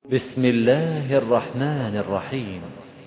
بسم الله الرحمن الرحيم.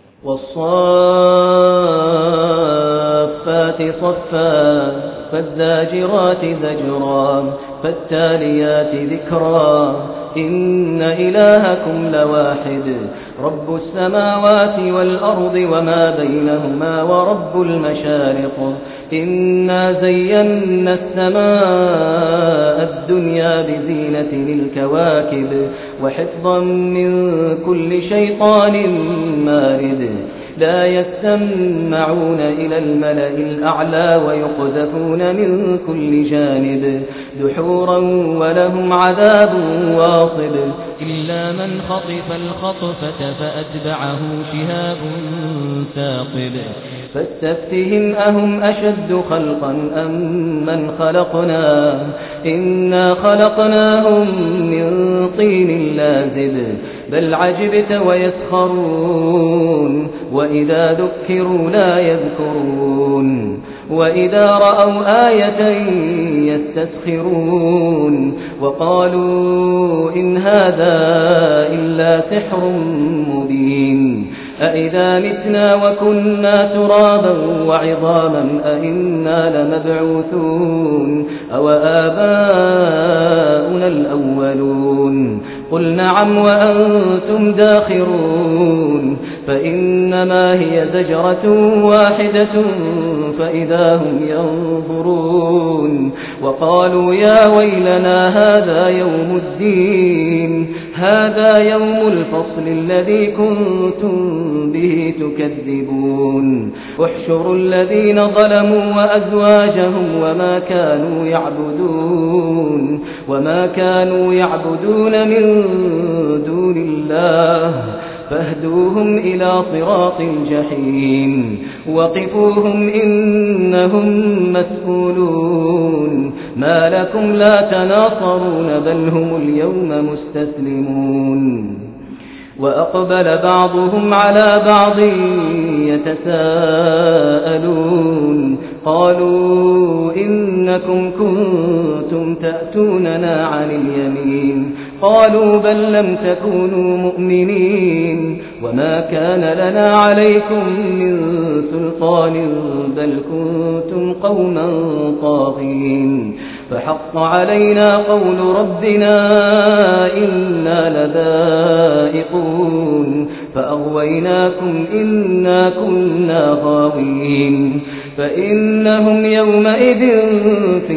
والصافات صفا فالزاجرات زجرا فالتاليات ذكرا إن إلهكم لواحد رب السماوات والأرض وما بينهما ورب المشارق إنا زينا السماء الدنيا بزينة الكواكب وحفظا من كل شيطان مارد لا يستمعون إلى الملأ الأعلى ويقذفون من كل جانب دحورا ولهم عذاب واصب إلا من خطف الخطفة فأتبعه شهاب ثاقب فاستفتهم أهم أشد خلقا أم من خلقنا إنا خلقناهم من طين لازب بل عجبت ويسخرون وإذا ذكروا لا يذكرون وإذا رأوا آية يستسخرون وقالوا إن هذا إلا سحر مبين أإذا متنا وكنا ترابا وعظاما أإنا لمبعوثون أو آباؤنا الأولون قل نعم وأنتم داخرون فإنما هي زجرة واحدة فإذا هم ينظرون وقالوا يا ويلنا هذا يوم الدين هذا يوم الفصل الذي كنتم به تكذبون احشروا الذين ظلموا وأزواجهم وما كانوا يعبدون من دون الله فاهدوهم إلى صراط الجحيم وقفوهم إنهم مسؤولون ما لكم لا تناصرون بل هم اليوم مستسلمون وأقبل بعضهم على بعض يتساءلون قالوا إنكم كنتم تأتوننا عن اليمين قالوا بل لم تكونوا مؤمنين وما كان لنا عليكم من سلطان بل كنتم قوما طاغين فحق علينا قول ربنا إنا لذائقون فأغويناكم إنا كنا غاوين فإنهم يومئذ في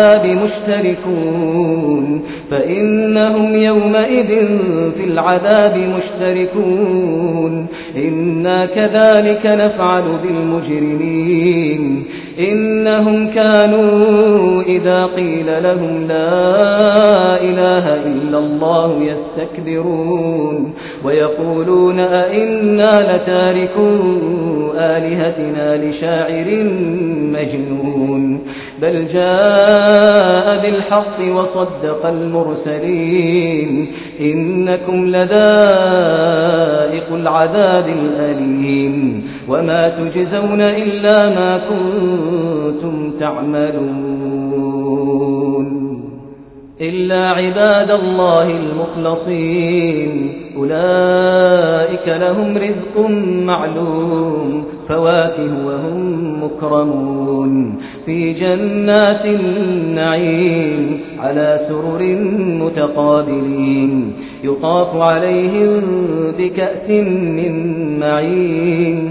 العذاب مشتركون إنا كذلك نفعل بالمجرمين إنهم كانوا إذا قيل لهم لا إله إلا الله يستكبرون ويقولون أئنا لتاركو آلهتنا لشاعر مجنون بل جاء بالحق وصدق المرسلين إنكم لذائق العذاب الأليم وما تجزون إلا ما كنتم تعملون إلا عباد الله المخلصين أولئك لهم رزق معلوم فواكه وهم مكرمون في جنات النعيم على سرر متقابلين يطاف عليهم بكأس من معين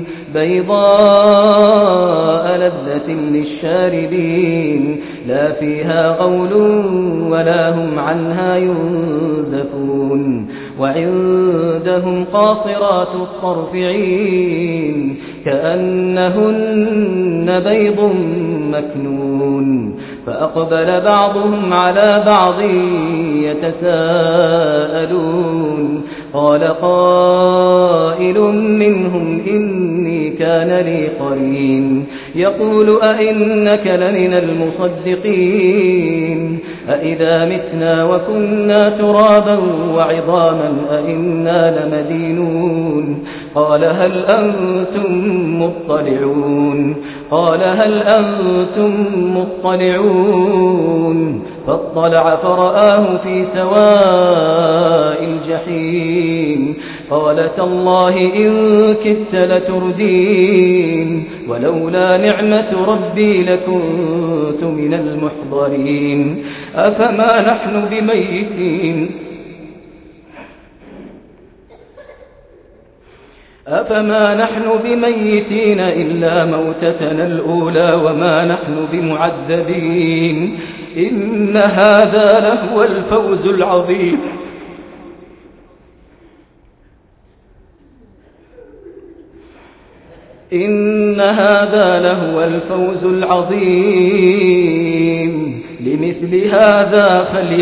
بيضاء لذة للشاربين لا فيها غول ولا هم عنها ينزفون وعندهم قاصرات الطرف عين كأنهن بيض مكنون فأقبل بعضهم على بعض يتساءلون قال قائل منهم إني كان لي قرين يقول أئنك لمن المصدقين أئذا متنا وكنا ترابا وعظاما أئنا لمدينون قال هل أنتم مطلعون فاطلع فرآه في سواء الجحيم قال تالله إن كدت لتردين ولولا نعمة ربي لكنت من المحضرين أفما نحن بميتين إلا موتتنا الأولى وما نحن بمعذبين إن هذا لهو الفوز العظيم إن هذا لهو الفوز العظيم لمثل هذا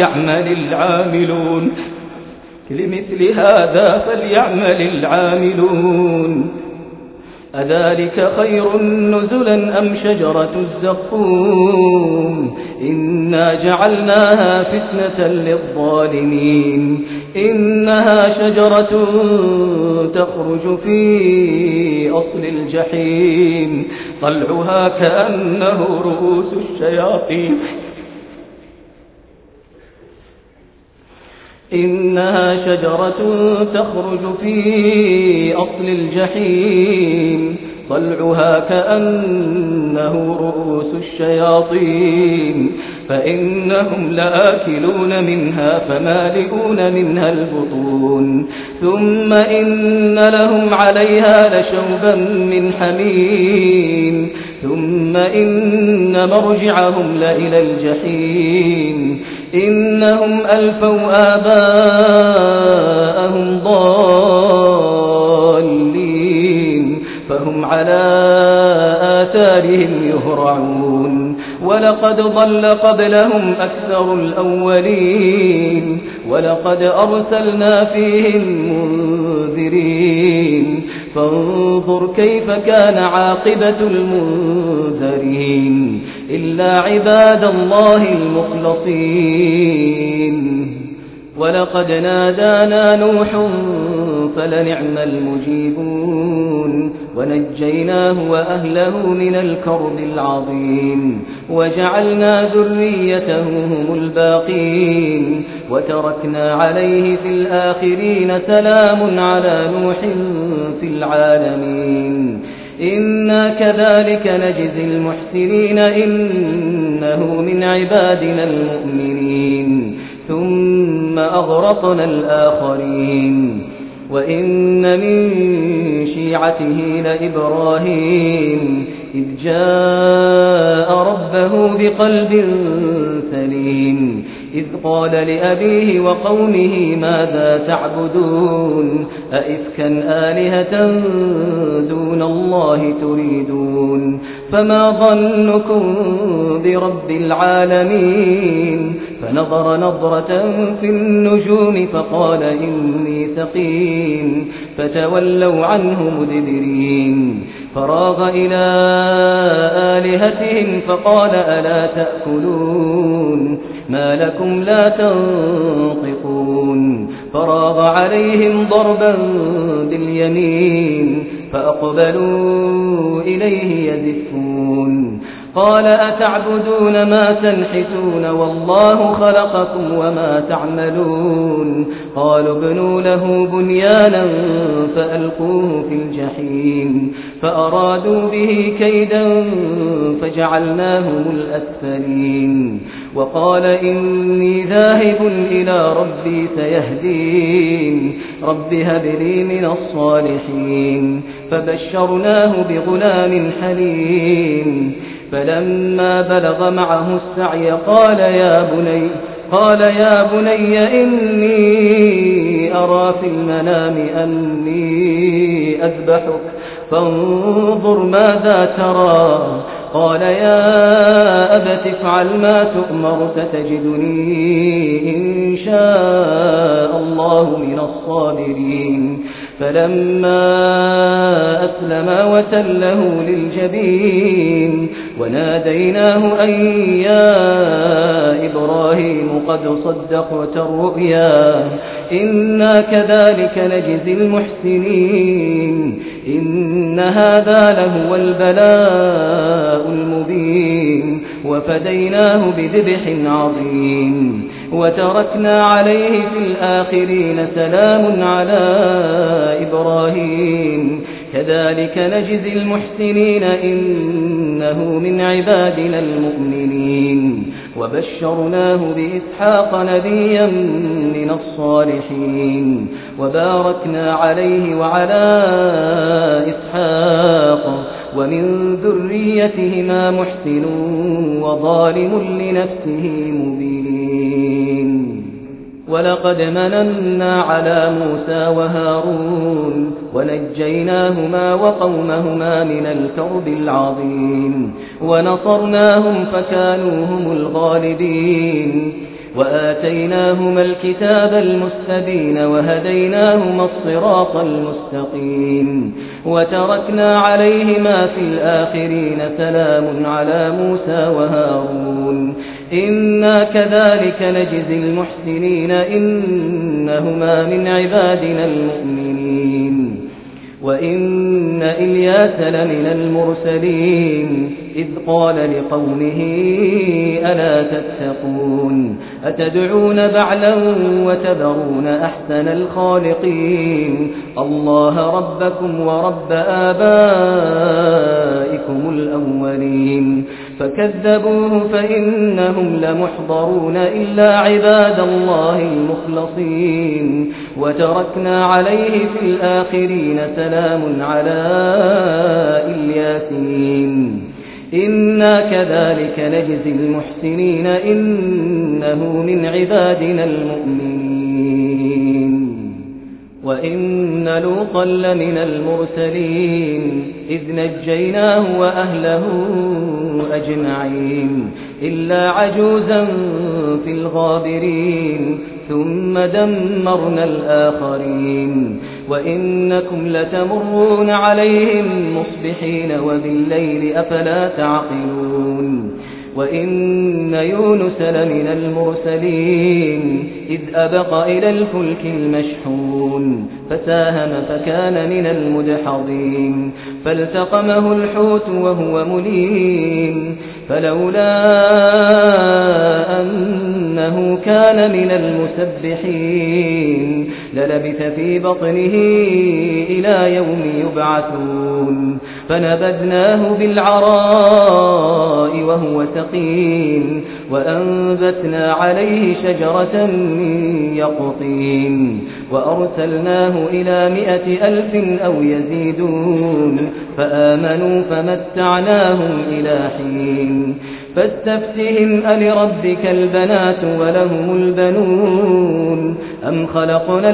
فليعمل العاملون أذلك خير نزلا أم شجرة الزقوم إنا جعلناها فتنة للظالمين إنها شجرة تخرج في أصل الجحيم طلعها كأنه رؤوس الشياطين إنها شجرة تخرج في أصل الجحيم طلعها كأنه رؤوس الشياطين فإنهم لآكلون منها فمالئون منها البطون ثم إن لهم عليها لشوبا من حميم ثم إن مرجعهم لإلى الجحيم إنهم ألفوا آباءهم ضالين فهم على آثارهم يهرعون ولقد ضل قبلهم أكثر الأولين ولقد أرسلنا فيهم منذرين فانظر كيف كان عاقبة المنذرين إلا عباد الله المخلصين ولقد نادانا نوح فلنعم المجيبون ونجيناه وأهله من الكرب العظيم وجعلنا ذريته هم الباقين وتركنا عليه في الآخرين سلام على نوح في العالمين إنا كذلك نجزي المحسنين إنه من عبادنا المؤمنين ثم أغرقنا الآخرين وإن من شيعته لإبراهيم إذ جاء ربه بقلب سليم إذ قال لأبيه وقومه ماذا تعبدون أئفكا آلهة دون الله تريدون فما ظنكم برب العالمين فنظر نظرة في النجوم فقال إني سقيم فتولوا عنه مدبرين فراغ إلى آلهتهم فقال ألا تأكلون ما لكم لا تنطقون فراغ عليهم ضربا باليمين فأقبلوا إليه يزفون قال أتعبدون ما تنحتون والله خلقكم وما تعملون قالوا ابنوا له بنيانا فألقوه في الجحيم فأرادوا به كيدا فجعلناهم الأسفلين وقال إني ذاهب إلى ربي سيهدين رب هب لي من الصالحين فبشرناه بغلام حليم فلما بلغ معه السعي قال يا بني إني أرى في المنام أني أذبحك فانظر ماذا ترى قال يا أبت افعل ما تؤمر ستجدني إن شاء الله من الصابرين فلما أسلما وتله للجبين وناديناه أن يا إبراهيم قد صدقت الرؤيا إنا كذلك نجزي المحسنين إن هذا لهو البلاء المبين وفديناه بذبح عظيم وتركنا عليه في الآخرين سلام على إبراهيم كذلك نجزي المحسنين إنه من عبادنا المؤمنين وبشرناه بإسحاق نبيا من الصالحين وباركنا عليه وعلى إسحاق ومن ذريتهما محسن وظالم لنفسه مبين ولقد مننا على موسى وهارون ونجيناهما وقومهما من الكرب العظيم ونصرناهم فكانوا هم الغالبين وآتيناهما الكتاب المستبين وهديناهما الصراط المستقيم وتركنا عليهما في الآخرين سلام على موسى وهارون إنا كذلك نجزي المحسنين إنهما من عبادنا المؤمنين وإن إلياس لمن المرسلين إذ قال لقومه ألا تتقون أتدعون بعلا وتذرون أحسن الخالقين الله ربكم ورب آبائكم الأولين فكذبوه فإنهم لمحضرون إلا عباد الله المخلصين وتركنا عليه في الآخرين سلام على الياسين إنا كذلك نجزي المحسنين إنه من عبادنا المؤمنين وإن لوطا لمن المرسلين إذ نجيناه وأهله أجمعين إلا عجوزا في الغابرين ثم دمرنا الآخرين وإنكم لتمرون عليهم مصبحين وبالليل أفلا تعقلون وإن يونس لمن المرسلين إذ أبق إلى الفلك المشحون فساهم فكان من المدحضين فالتقمه الحوت وهو مليم فلولا أنه كان من المسبحين للبث في بطنه إلى يوم يبعثون فنبذناه بالعراء وهو سقيم وأنبتنا عليه شجرة من يقطين وأرسلناه إلى 100,000 أو يزيدون فآمنوا فمتعناهم إلى حين فاستفتهم ألربك البنات ولهم البنون أم خلقنا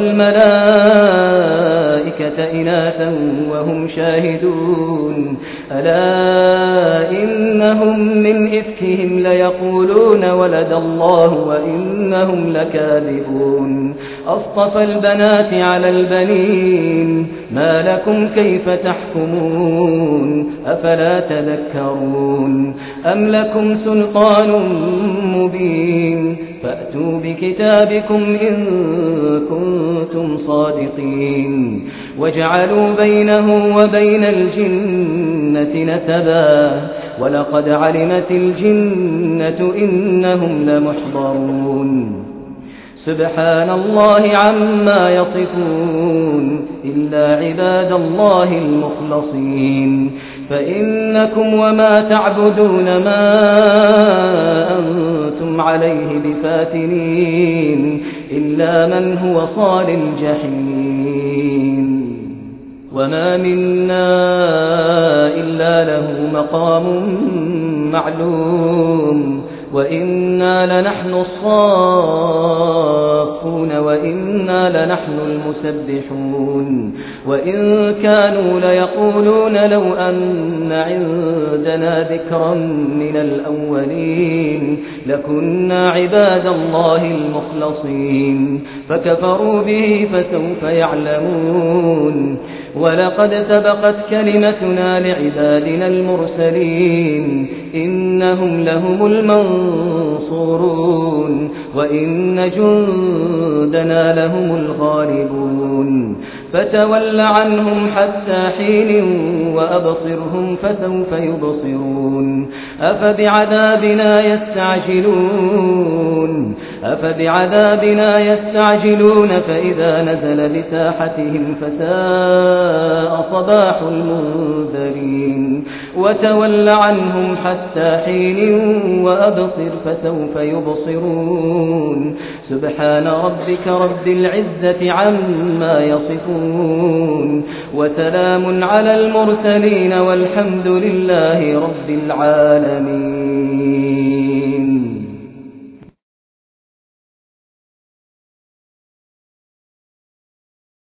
الملائكة إناثا وهم شاهدون ألا إنهم من إفكهم ليقولون ولد الله وإنهم لكاذبون أصطفى البنات على البنين ما لكم كيف تحكمون أفلا تذكرون أم لكم سلطان مبين فأتوا بكتابكم إن كنتم صادقين وجعلوا بينه وبين الجنة نسبا ولقد علمت الجنة إنهم لمحضرون سبحان الله عما يصفون إلا عباد الله المخلصين فإنكم وما تعبدون ما أنتم عليه بفاتنين إلا من هو صال الجحيم وما منا إلا له مقام معلوم وإنا لنحن الصافون وإنا لنحن المسبحون وإن كانوا ليقولون لو أن عندنا ذكرا من الأولين لكنا عباد الله المخلصين فكفروا به فسوف يعلمون ولقد سبقت كلمتنا لعبادنا المرسلين إنهم لهم المنصورون وإن جندنا لهم الغالبون فتول عنهم حتى حين وأبصرهم فسوف يبصرون أفبعذابنا يستعجلون فإذا نزل بساحتهم فساء صباح المنذرين وتول عنهم حتى حين وأبصر فسوف يبصرون سبحان ربك رب العزة عما يصفون وسلام على المرسلين والحمد لله رب العالمين.